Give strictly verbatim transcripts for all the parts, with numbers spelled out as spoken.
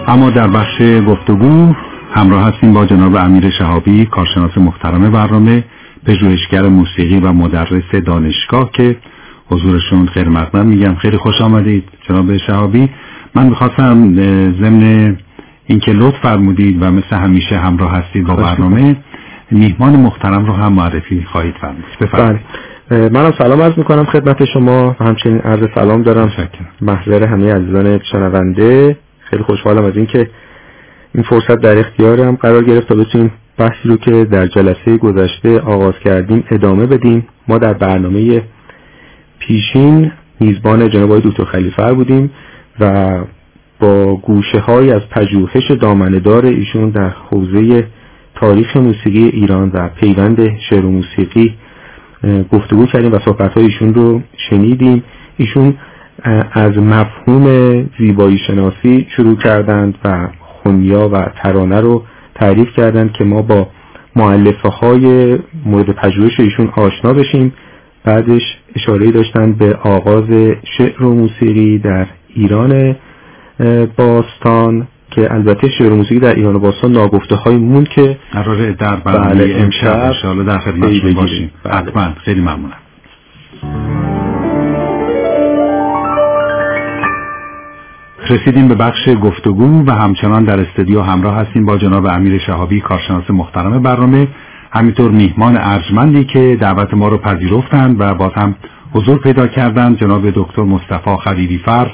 اما در بخش گفتگو همراه هستیم با جناب امیر شهابی، کارشناس محترم برنامه، پژوهشگر موسیقی و مدرس دانشگاه که حضورشون خیر مقدم میگم. خیلی خوش آمدید جناب شهابی. من میخواستم ضمن اینکه لطف فرمودید و مثل همیشه همراه هستید با برنامه، میهمان محترم رو هم معرفی خواهید فرمود. بفرمایید. منم سلام عرض میکنم خدمت شما و همچنین عرض سلام دارم محضر همه عزیزان شنونده. خیلی خوشحالم از اینکه این فرصت در اختیارم قرار گرفت تا بتونیم بحثی رو که در جلسه گذشته آغاز کردیم ادامه بدیم. ما در برنامه پیشین میزبان جناب آقای دکتر خلیفه بودیم و با گوشه های از پژوهش دامنه‌دار ایشون در حوزه تاریخ موسیقی ایران و پیوند شعر و موسیقی گفتگو کردیم و صحبت‌های ایشون رو شنیدیم. ایشون از مفهوم زیبایی شناسی شروع کردند و خونیا و ترانه رو تعریف کردند که ما با مؤلفه های مورد پژوهش ایشون آشنا بشیم. بعدش اشاره داشتن به آغاز شعر و موسیقی در ایران باستان که البته شعر و موسیقی در ایران باستان ناگفته های مون که قراره در برنامه امشب ان شاء الله در خدمتتون باشیم. حتما. خیلی ممنونم. رسیدیم به بخش گفتگو و همچنان در استودیو همراه هستیم با جناب امیر شهابی، کارشناس محترم برنامه، همینطور میهمان ارجمندی که دعوت ما رو پذیرفتند و باز هم حضور پیدا کردند، جناب دکتر مصطفی خلیلی فر،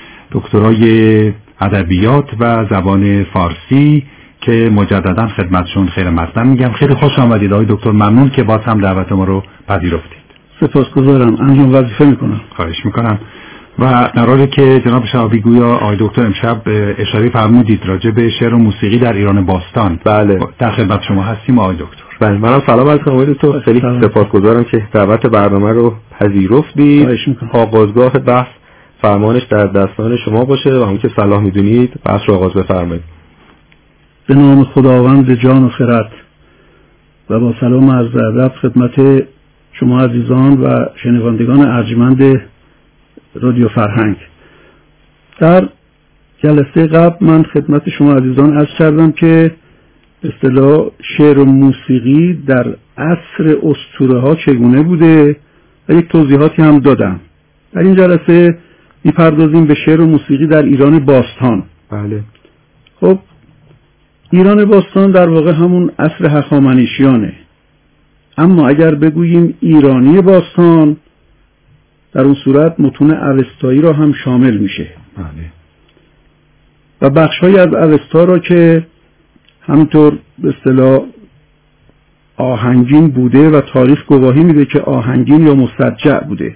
دکترای ادبیات و زبان فارسی که مجددا خدمتشون خیر مقدم میگم. خیلی خوش آمدید آقای دکتر، ممنون که باز هم دعوت ما رو پذیرفتید. سپاسگزارم، انجام وظیفه میکنم. خواهش میکنم. و قراره که جناب شهابی گویا آقای دکتر امشب اشاره فرمودید راجع به شعر و موسیقی در ایران باستان. بله، در خدمت شما هستیم آقای دکتر. بله، منم سلام عرض می‌کنم دکتر. خیلی سپاسگزارم که دعوت برنامه رو پذیرفتید. آغازگاه بحث فرمانش در دستان شما باشه و همون که صلاح میدونید بحث رو آغاز بفرمایید. به نام خداوند جان و خرد و با سلام عرض ادب خدمت شما عزیزان و شنوندگان ارجمند رادیو فرهنگ. در جلسه قبل من خدمت شما عزیزان عرض کردم که به اصطلاح شعر و موسیقی در عصر اسطوره ها چگونه بوده و یک توضیحاتی هم دادم. در این جلسه میپردازیم به شعر و موسیقی در ایران باستان. بله. خب ایران باستان در واقع همون عصر هخامنشیانه، اما اگر بگوییم ایرانی باستان در اون صورت متون اوستایی را هم شامل میشه. بله. و بخش‌هایی از اوستا را که همینطور به اصطلاح آهنگین بوده و تاریخ گواهی میده که آهنگین یا مسترجع بوده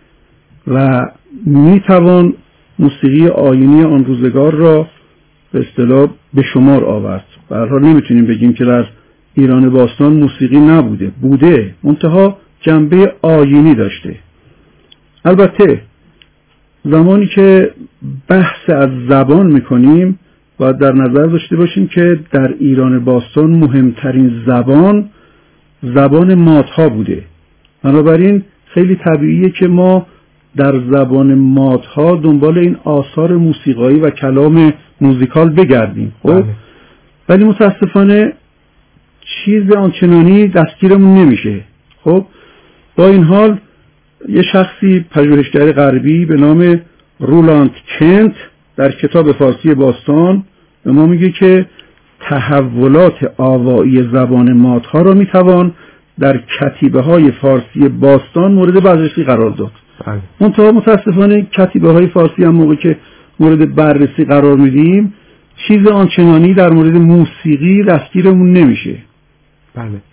و میتوان موسیقی آیینی آن روزگار را به اصطلاح به شمار آورد. به هر حال نمیتونیم بگیم که در ایران باستان موسیقی نبوده، بوده، منتها جنبه آیینی داشته. البته زمانی که بحث از زبان میکنیم باید در نظر داشته باشیم که در ایران باستان مهمترین زبان زبان مادها بوده. بنابراین خیلی طبیعیه که ما در زبان مادها دنبال این آثار موسیقایی و کلام موزیکال بگردیم. خب ولی متاسفانه چیز آنچنانی دستگیرمون نمیشه. خب با این حال یه شخصی پژوهشگر غربی به نام رولاند کنت در کتاب فارسی باستان به ما میگه که تحولات آوایی زبان مادها را میتوان در کتیبه های فارسی باستان مورد بررسی قرار داد. منتها متاسفانه کتیبه های فارسی هم موقع که مورد بررسی قرار میدیم چیز آنچنانی در مورد موسیقی دستگیرمون نمیشه. بله.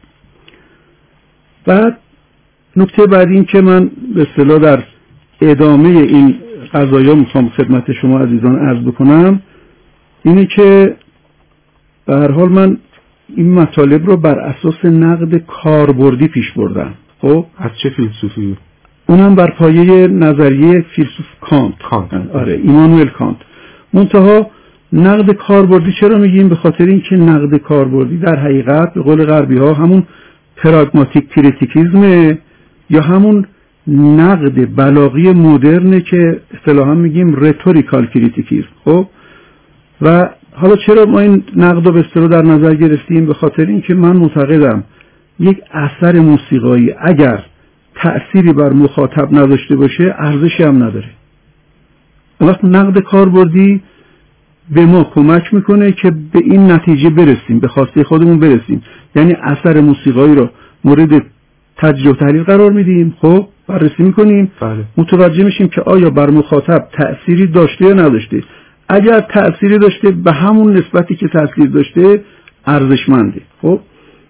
بعد نکته بعد این که من به اصطلاح در ادامه این قضایا میخوام خدمت شما عزیزان عرض بکنم اینه که به هر حال من این مطالب رو بر اساس نقد کاربردی پیش بردم. خب از چه فیلسوفی؟ اونم بر پایه نظریه فیلسوف کانت. کانت. آره، ایمانوئل کانت. منتها نقد کاربردی چرا میگیم؟ به خاطر اینکه نقد کاربردی در حقیقت به قول غربی ها همون پراگماتیک کریتیکیزم یا همون نقد بلاغی مدرنه که اصطلاحا میگیم رتوریکال کریتیکیزم. خب و حالا چرا ما این نقد و به اصطلاح در نظر گرفتیم؟ به خاطر اینکه من معتقدم یک اثر موسیقایی اگر تأثیری بر مخاطب نداشته باشه ارزشی هم نداره. وقت نقد کاربردی به ما کمک میکنه که به این نتیجه برسیم، به خواسته خودمون برسیم، یعنی اثر موسیقایی رو مورد تجزیه و تحلیل قرار میدیم، خب بررسی میکنیم، بله. متوجه میشیم که آیا بر مخاطب تأثیری داشته یا نداشته. اگر تأثیری داشته به همون نسبتی که تأثیر داشته ارزشمنده. خب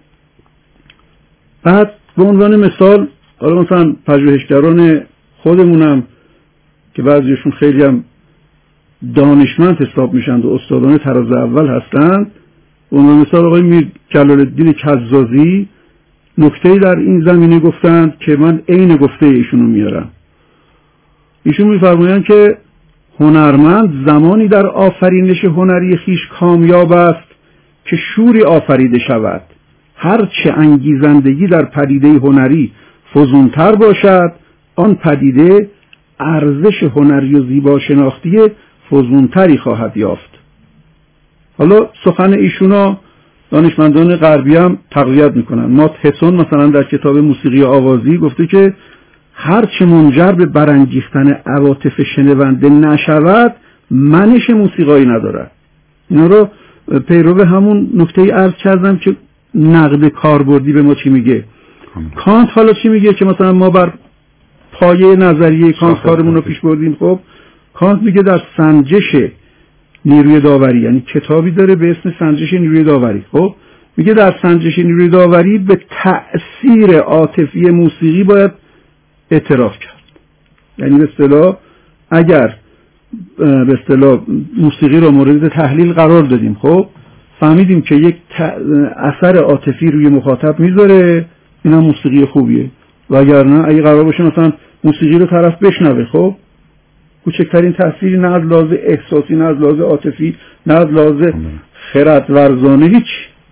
بعد به عنوان مثال حالا مثلا پژوهشگران خودمونم که بعضیشون خیلی هم دانشمند حساب میشن و استادان طراز اول هستند، به عنوان مثال آقای میر جلال الدین کزازی نکته‌ای در این زمینه گفتند که من عین گفته ایشونو میارم. ایشون میفرمایند که هنرمند زمانی در آفرینش هنری خیش کامیاب است که شوری آفریده شود. هرچه انگیزندگی در پدیده هنری فزونتر باشد، آن پدیده ارزش هنری و زیبا شناختی فزونتری خواهد یافت. حالا سخن ایشونا دانشمندان غربی هم تقویت میکنن. مات هسون مثلا در کتاب موسیقی آوازی گفته که هرچه منجر به برانگیختن عواطف شنونده نشود منش موسیقایی ندارد. اینا رو پیرو همون نکته ای عرض کردم که نقد کاربردی به ما چی میگه. کانت حالا چی میگه که مثلا ما بر پایه نظریه کانت کارمون رو پیش بردیم. خب کانت میگه در سنجش نیروی داوری، یعنی کتابی داره به اسم سنجش نیروی داوری، خب میگه در سنجش نیروی داوری به تأثیر عاطفی موسیقی باید اعتراف کرد. یعنی به اصطلاح اگر به اصطلاح موسیقی رو مورد تحلیل قرار دادیم، خب فهمیدیم که یک اثر عاطفی روی مخاطب میذاره، اینا موسیقی خوبیه. وگرنه اگه قرار باشه مثلا موسیقی رو طرف بشنوه، خب کوچکترین تأثیری نه از لحاظ احساسی، نه از لحاظ عاطفی، نه از لحاظ خرد ورزانه هیچ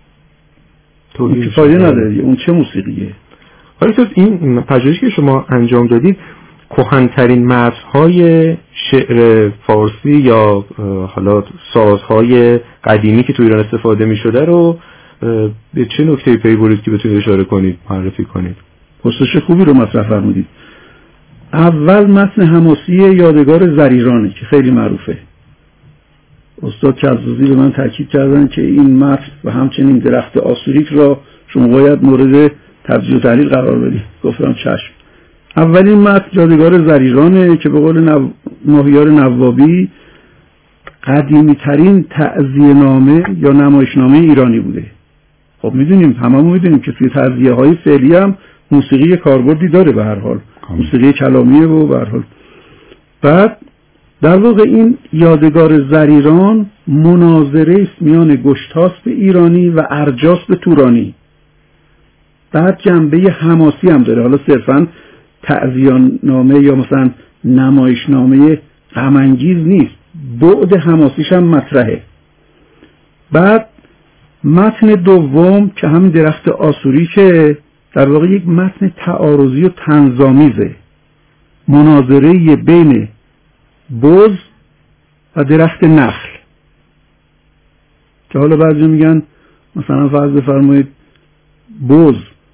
فایده نداره. اون چه موسیقیه؟ حالا تو این پژوهشی که شما انجام دادید کهن‌ترین متن‌های شعر فارسی یا حالا سازهای قدیمی که تو ایران استفاده می‌شده رو به چه نکته‌ای پی برید که بتونید اشاره کنید، معرفی کنید؟ پرسش خوبی رو مطرح فرمودید. اول متن حماسی یادگار زریرانه که خیلی معروفه. استاد کزازی به من تاکید کردن که این متن و همچنین درخت آسوریک را شما باید مورد تجزیه و تحلیل قرار بدید. گفتم چشم. اولین متن یادگار زریرانه که به قول نو... ماهیار نوابی قدیمی ترین تعزیه نامه یا نمایشنامه ایرانی بوده. خب میدونیم، هممون میدونیم که توی تعزیه های فعلی هم موسیقی کاربردی داره به هر حال، موسیقی کلامیه و به هر حال. بعد در واقع این یادگار زریران مناظره است میان گشتاسپ ایرانی و ارجاسپ تورانی. بعد جنبه حماسی هم داره، حالا صرفاً تعزیه‌نامه یا مثلا نمایشنامه غم‌انگیز نیست، بعد حماسیش هم مطرحه. بعد متن دوم که همین درخت آسوری که در واقع یک متن تعارضی و طنزآمیزه، مناظره بین بز و درخت نخل که حالا بعضی میگن مثلا فرض بفرمایید بز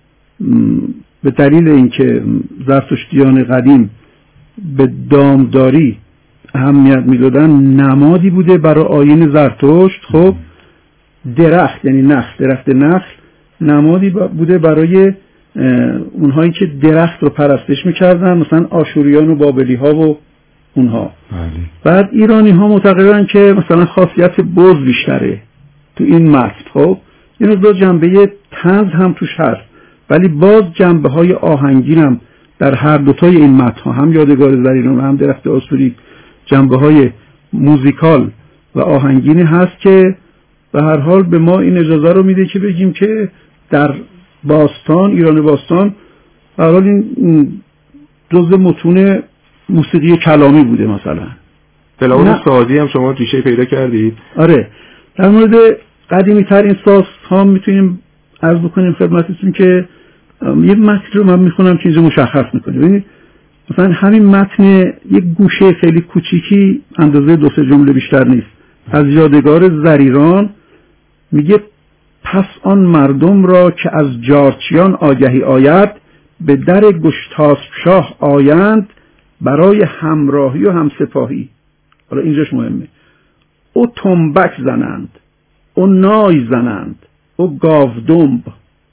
به دلیل اینکه زرتشتیان قدیم به دامداری اهمیت میدادن نمادی بوده برای آیین زرتشت. خب درخت یعنی نخل، درخت نخل نمادی بوده برای اونهایی که درخت رو پرستش میکردن، مثلا آشوریان و بابلی ها و اونها. بله. بعد ایرانی ها معتقدن که مثلا خاصیت بز بیشتره تو این متن. خب این رو جنبه طنز هم توش هست، ولی باز جنبه های آهنگین هم در هر دوتای این متن، هم یادگار زریران و هم درخت آسوری، جنبه های موزیکال و آهنگین هست که به هر حال به ما این اجازه رو میده که بگیم که در باستان، ایران باستان، به هر حال این جزء متون موسیقی کلامی بوده. مثلا بلاون سازی هم شما ریشه پیدا کردید؟ آره، در مورد قدیمی ترین ساز ها میتونیم عرض بکنیم خدمتتون که یه متن رو من میخونم که اینجا مشخص میکنه. ببینید مثلا همین متن یک گوشه خیلی کوچیکی اندازه دو سه جمله بیشتر نیست، از یادگار زریران میگه پس آن مردم را که از جارچیان آگهی آید به در گشتاسپ شاه آیند برای همراهی و همسپاهی. حالا اینجاش مهمه. او تنبک زنند، او نای زنند، او گاودنب.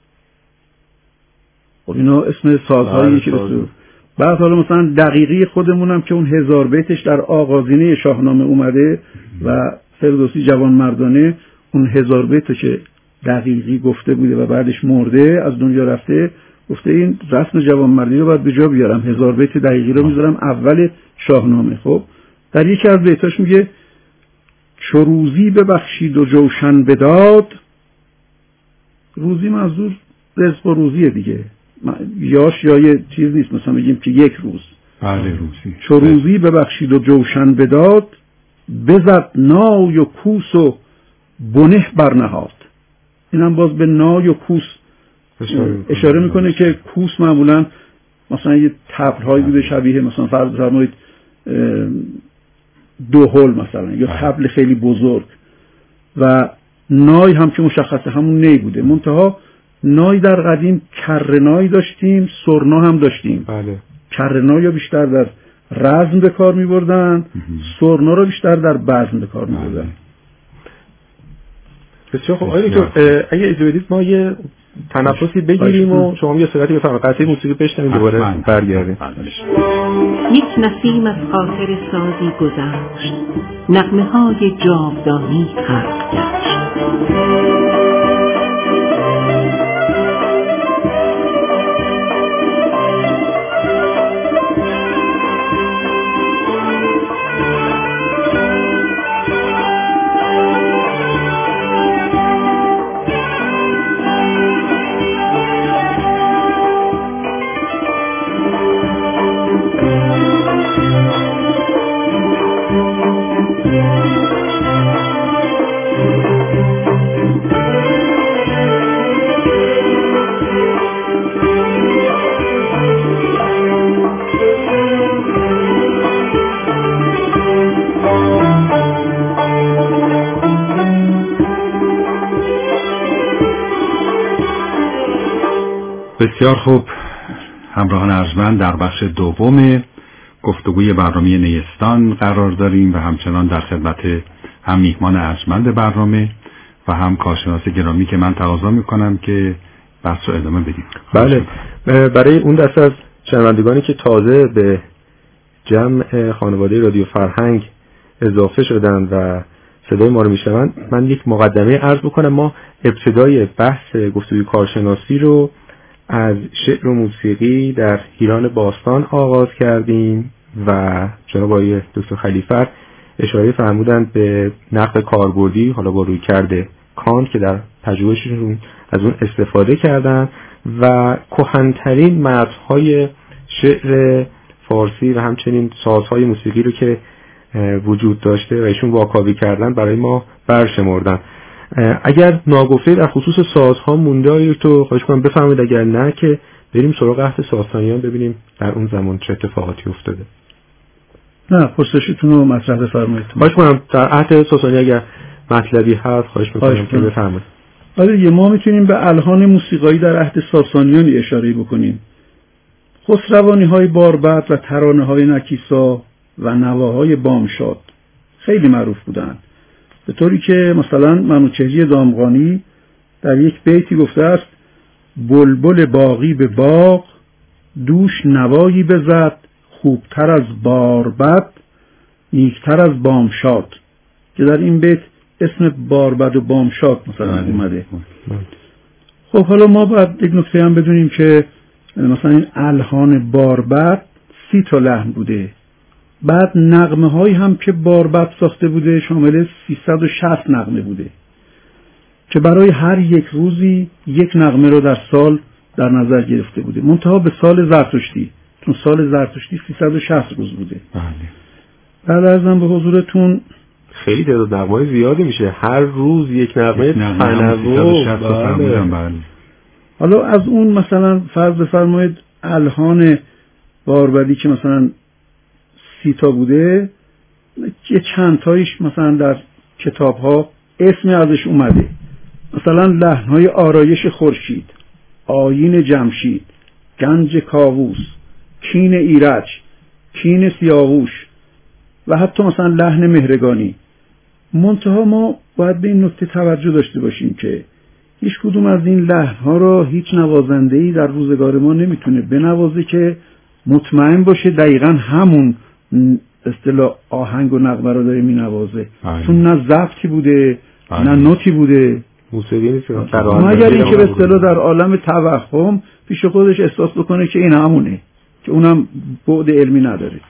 خب اینا اسم سازهایی که بسید. بعد حالا مثلا دقیقی خودمونم که اون هزار بیتش در آغازینه شاهنامه اومده و فردوسی جوان مردانه اون هزار بیت که دقیقی گفته بوده و بعدش مرده از دنیا رفته، گفته این رسم جوان مردی رو باید به جا بیارم، هزار بیت دقیقی رو میذارم اول شاهنامه. خب در یکی از بیتاش میگه چو روزی ببخشید و جوشن بداد. روزی منظور رزق و روزیه دیگه، یاش یا یه چیز نیست، مثلا بگیم که یک روز. بله روزی. چو روزی ببخشید و جوشن بداد بزد نای و کوس و بنه برنهاد. این هم باز به نای و کوس اشاره, اشاره میکنه که کوس معمولا مثلا یه طبل هایی بوده شبیه مثلا فرض فرمایید دوهل مثلا یا طبل خیلی بزرگ، و نای هم که مشخصه همون نی بوده. منتها نای در قدیم کرنای داشتیم، سرنا هم داشتیم. بله. کرنای رو بیشتر در رزم به کار می بردن، سرنا رو بیشتر در بزم به کار می بردن. بسیار خب. آقای دکتر اگه اجازه بدید ما یه تنفسی بگیریم و شما یه صورتی بفرمایید، قطعه موسیقی بشنویم دوباره برگردیم. یک نسیم از خاطر سازی گذشت، نغمه های جاودانی خلق گشت. بسیار خوب. همراهان ارجمند، در بخش دوم گفتگوی برنامه نیستان قرار داریم و همچنان در خدمت هم میهمان ارجمند برنامه و هم کارشناس گرامی که من تقاضا میکنم که بحث رو ادامه بدیم. بله. برای اون دست از شنوندگانی که تازه به جمع خانواده رادیو فرهنگ اضافه شدن و صدای ما رو میشنوند، من یک مقدمه عرض بکنم. ما ابتدای بحث گفتگوی کارشناسی رو از شعر و موسیقی در ایران باستان آغاز کردیم و جناب آقای دکتر خلیفر اشاره فرمودند به نقد کاربردی، حالا با روی کرده کانت که در پژوهششون از اون استفاده کردن و کهن‌ترین متن‌های شعر فارسی و همچنین سازهای موسیقی رو که وجود داشته و ایشون واکاوی کردن برای ما برشمردن. اگر ناگفته در خصوص سازها مونده تو خواهش کنم بفرمایید، اگر نه که بریم سراغ عهد ساسانیان ببینیم در اون زمان چه اتفاقاتی افتاده. نه پرسشتون رو مطرح بفرمایید. خواهش کنم در عهد ساسانی اگر مطلبی هست خواهش می‌کنم که بفرمایید. آره ما میتونیم به الحان موسیقایی در عهد ساسانیان اشاره بکنیم. خسروانی‌های باربد و ترانه‌های نکیسا و نواهای بامشاد خیلی معروف بودند، به طوری که مثلا منوچهری دامغانی در یک بیتی گفته است بلبل باغی به باغ دوش نوایی بزد خوبتر از باربد نیکتر از بامشاد، که در این بیت اسم باربد و بامشاد مثلا اومده. خب حالا ما باید یک نکته هم بدونیم که مثلا این الحان باربد سی تا لحن بوده، بعد نغمه هایی هم که باربد ساخته بوده شامل سیصد و شصت نغمه بوده که برای هر یک روزی یک نغمه رو در سال در نظر گرفته بوده، منتها به سال زرتشتی، چون سال زرتشتی سیصد و شصت روز بوده. بعد ازم به حضورتون خیلی تعداد نغمه زیادی میشه، هر روز یک نغمه تنوع. حالا از اون مثلا فرض بفرمایید الحان باربدی که مثلا سی تا بوده، یه چند تایش مثلا در کتاب‌ها اسمی ازش اومده، مثلا لحن‌های آرایش خورشید، آیین جمشید، گنج کاووس، کین ایرج، کین سیاووش و حتی مثلا لحن مهرگانی. منتها ما باید به این نکته توجه داشته باشیم که هیچ کدوم از این لحن‌ها را هیچ نوازنده‌ای در روزگار ما نمیتونه بنوازه که مطمئن باشه دقیقاً همون اصطلاح آهنگ و نغمه رو داره مینوازه، چون نه ضبطی بوده آه. نه نوتی بوده، موسیقی نیست. مگر اینکه به اصطلاح در عالم توهم پیش خودش احساس بکنه که این همونه، که اونم بعد علمی نداره.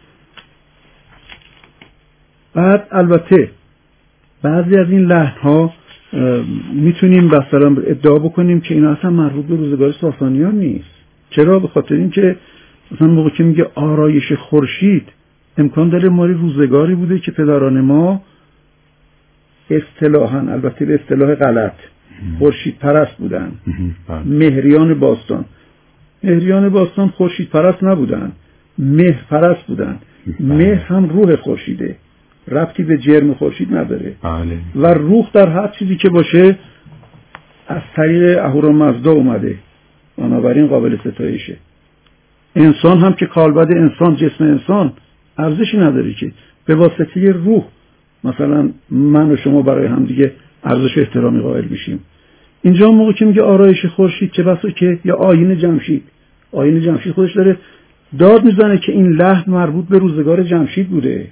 بعد البته بعضی از این لحن‌ها میتونیم مثلا ادعا بکنیم که اینا اصلا مربوط به روزگار ساسانیان نیست. چرا؟ به خاطر اینکه مثلا موقع که میگه آرایش خورشید، امکان داره ماری روزگاری بوده که پدران ما اصطلاحاً، البته به اصطلاح غلط، خورشید پرست بودن. مهریان باستان مهریان باستان خورشید پرست نبودن، مهر پرست بودن. مهر هم روح خورشیده، ربطی به جرم خورشید نداره. بله. و روح در هر چیزی که باشه از طریق اهورامزدا اومده، بنابراین قابل ستایشه. انسان هم که کالبد انسان، جسم انسان ارزشی نداره که به واسطه روح مثلا من و شما برای هم دیگه ارزش و احترامی قائل میشیم. اینجا موقع که میگه آرایش خورشید، چه بسا که یا آیین جمشید، آیین جمشید خودش داره داد میزنه که این لحن مربوط به روزگار جمشید بوده.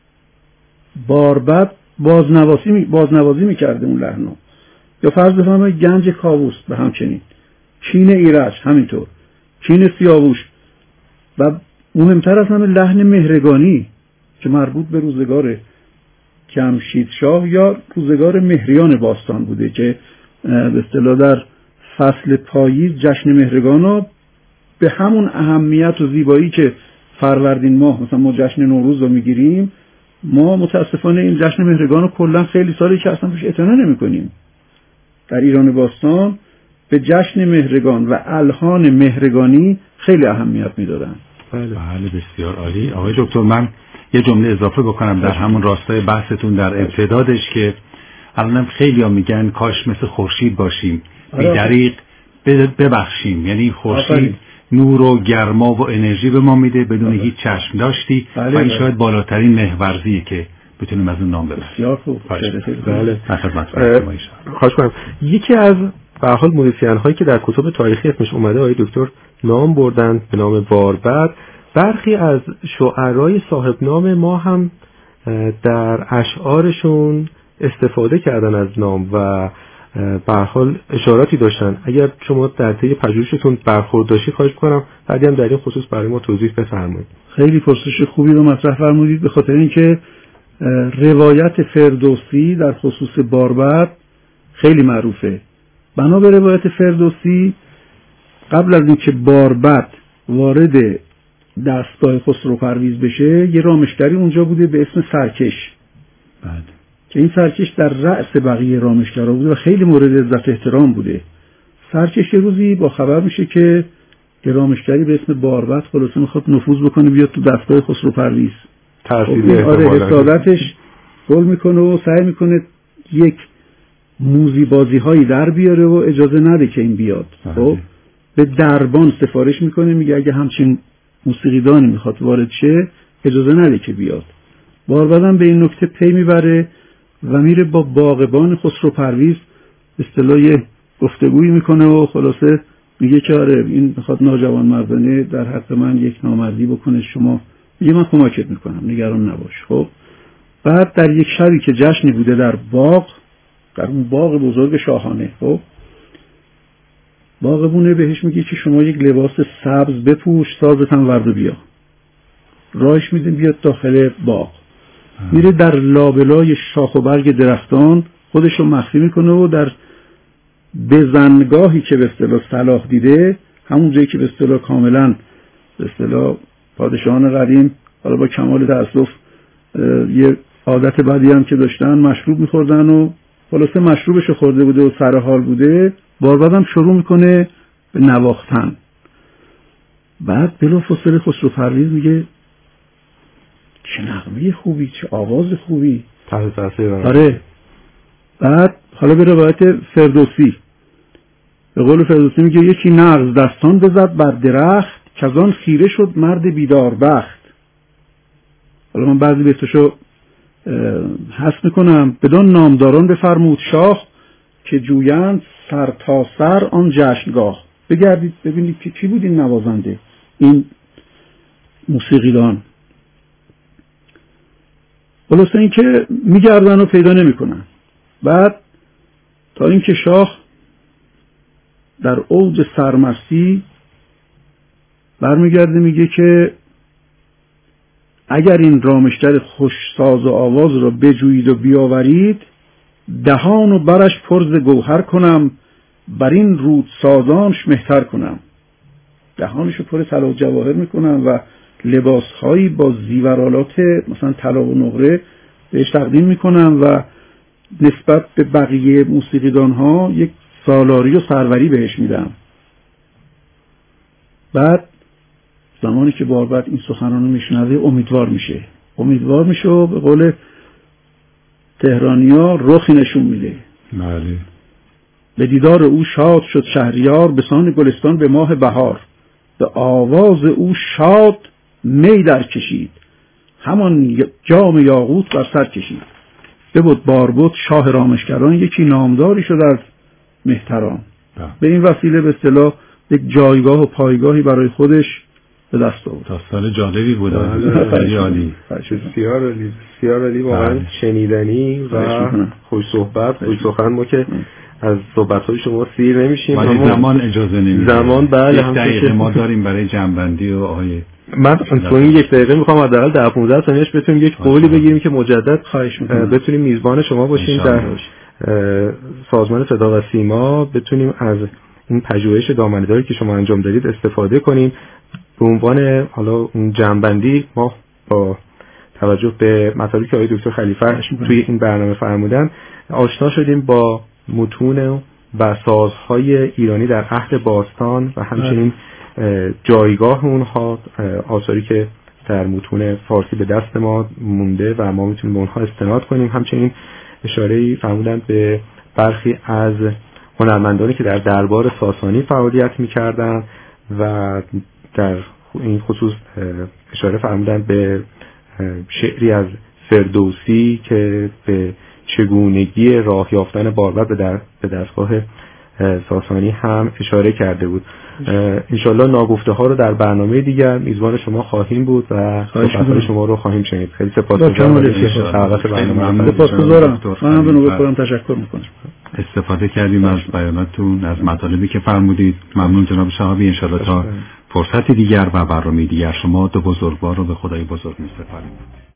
باربد بازنوازی می بازنوازی میکرده اون لحنو. یا فرض بفرمایید گنج کاووس به همچنین، کین ایرج همینطور، کین سیاووش و مهمتر از همه لحن مهرگانی که مربوط به روزگار جمشید شاه یا روزگار مهریان باستان بوده که به اصطلاح در فصل پاییز جشن مهرگانو به همون اهمیت و زیبایی که فروردین ماه مثلا ما جشن نوروز رو میگیریم، ما متاسفانه این جشن مهرگان رو کلا خیلی سالی که اصلا توش اعتنا نمی‌کنیم. در ایران باستان به جشن مهرگان و الحان مهرگانی خیلی اهمیت میدادن. بله بله بسیار عالی. آقای دکتر من یه جمله اضافه بکنم در همون راستای بحثتون در ابتدادش که الانم خیلی‌ها میگن کاش مثل خورشید باشیم، بی‌دریغ ببخشیم، یعنی خورشید نور و گرما و انرژی به ما میده بدون بله. هیچ چشم داشتی بله. و این شاید بالاترین محورزیه که بتونیم از اون نام ببریم. بسیار خوب. بله. خواهش کنم. یکی از به هر حال موزیسین هایی که در کتب تاریخی اسمش اومده آقای دکتر نام بردن به نام باربد، برخی از شاعرای صاحب نام ما هم در اشعارشون استفاده کردن از نام و به هر حال اشاراتی داشتن. اگر شما در طی پژوهشتون برخورد داشتید خواهش می‌کنم بعدی هم در این خصوص برای ما توضیح بفرمایید. خیلی پرسش خوبی رو مطرح فرمودید، به خاطر اینکه روایت فردوسی در خصوص باربد خیلی معروفه. بنا به روایت فردوسی قبل از اینکه باربد وارد دستگاه خسرو پرویز بشه یه رامشگری اونجا بوده به اسم سرکش. بعد که این سرکش در رأس بقیه رامشگرها بوده و خیلی مورد عزت احترام بوده. سرکش یه روزی با خبر میشه که یه رامشگری به اسم باربد خلاصه میخواد نفوذ بکنه بیاد تو دستگاه خسرو پرویز. ترسیده آره حسادتش گل میکنه و سعی میکنه یک موزی بازی هایی در بیاره و اجازه نده که این بیاد. خب به دربان سفارش میکنه، میگه اگه همچین موسیقیدانی میخواد وارد شه اجازه نده که بیاد. باربدم به این نکته پی میبره و میره با باغبان خسرو پرویز اصطلاح گفتگویی میکنه و خلاصه میگه که آره این میخواد ناجوان مردانه در حق من یک نامردی بکنه، شما میگه من کمکت میکنم نگران نباش. خب بعد در یک شبی که جشنی بوده در باغ، در اون باغ بزرگ شاهانه، خب باغبونه بهش میگه که شما یک لباس سبز بپوش، سازت هم ورد و بیا. راهش میده بیاد داخل باغ، میره در لابلای شاخ و برگ درختان خودش رو مخفی میکنه و در بزنگاهی که به اصطلاح صلاح دیده، همون جایی که به اصطلاح کاملا به اصطلاح پادشاهان قدیم حالا با کمال تأسف یه عادت بدی هم که داشتن مشروب میخوردن و خلاصه مشروبش خورده بوده و سر حال بوده، باربدم شروع میکنه به نواختن. بعد بلافاصله خسرو پرویز میگه چه نغمه خوبی، چه آواز خوبی. تحت تاثیر. آره. بعد حالا به روایت فردوسی، به قول فردوسی میگه یکی نغز دستان بزد بر درخت که از آن خیره شد مرد بیدار بخت. حالا من بعضی بیتشو حذف میکنم. بدان نامداران بفرمود شاه که جویند سر تا سر آن جشنگاه. بگردید ببینید که کی بود این نوازنده، این موسیقیدان. خلاصه این که میگردن و پیدا نمیکنن. بعد تا اینکه شاه در اوج سرمستی برمیگرده میگه که اگر این رامشگر خوش ساز و آواز را بجویید و بیاورید، دهان و برش پرز گوهر کنم، بر این رود سازانش مهتر کنم. دهانشو پر طلا و جواهر میکنم و لباسهایی با زیورالات مثلا طلا و نقره بهش تقدیم میکنم و نسبت به بقیه موسیقیدان ها یک سالاری و سروری بهش میدم. بعد زمانی که باربد این سخنانو میشنوه امیدوار میشه امیدوار میشه و به قول تهرانیا رخی نشون میده. بله. به دیدار او شاد شد شهریار، به سان گلستان به ماه بهار. به آواز او شاد می در کشید، همان جام یاقوت بر سر کشید. ببود باربد شاه رامشگران، یکی نامداری شد از مهتران. به این وسیله به اصطلاح یک جایگاه و پایگاهی برای خودش به دست آورد. داستان جالبی بود. خیلی عالی. بسیار عالی، بسیار عالی، واقعا شنیدنی و خوش صحبت، خوش سخن. ما که از صحبت‌های شما سیر نمیشیم، ولی زمان اجازه نمیده. زمان بله، یک دقیقه ما داریم برای جنبندی و آیه. من تو این یک دقیقه میخوام حداقل ده پانزده ثانیه‌اش بتونیم یک قولی بگیریم که مجدد خواهش می‌کنم بتونیم میزبان شما باشیم در سازمان صدا و سیما، بتونیم از این پژوهش دامنه‌داری که شما انجام دادید استفاده کنیم. به عنوان حالا اون جنبندی ما با توجه به مطالبی که آقای دکتر خلیفه توی این برنامه فرمودن آشنا شدیم با متون و سازهای ایرانی در عهد باستان و همچنین جایگاه اونها، آثاری که در متون فارسی به دست ما مونده و ما میتونیم به اونها استناد کنیم. همچنین اشاره‌ای فرمودند به برخی از هنرمندانی که در دربار ساسانی فعالیت می‌کردند و در این خصوص اشاره فرمودند به شعری از فردوسی که به چگونگی راه یافتن باربد به دستگاه ساسانی هم اشاره کرده بود. انشالله ناگفته ها رو در برنامه دیگر میزبان شما خواهیم بود و صحبت‌های شما رو خواهیم شنید. خیلی سپاسگزارم. سپاسگزارم. من هم به نوبه خودم تشکر میکنم. استفاده کردیم از بیاناتون، از مطالبی که فرمودید. ممنون جناب شهابی. انشالله تا فرصتی دیگر و برنامه دیگر شما دو بزرگوار رو به خدای بزرگ می‌سپاریم.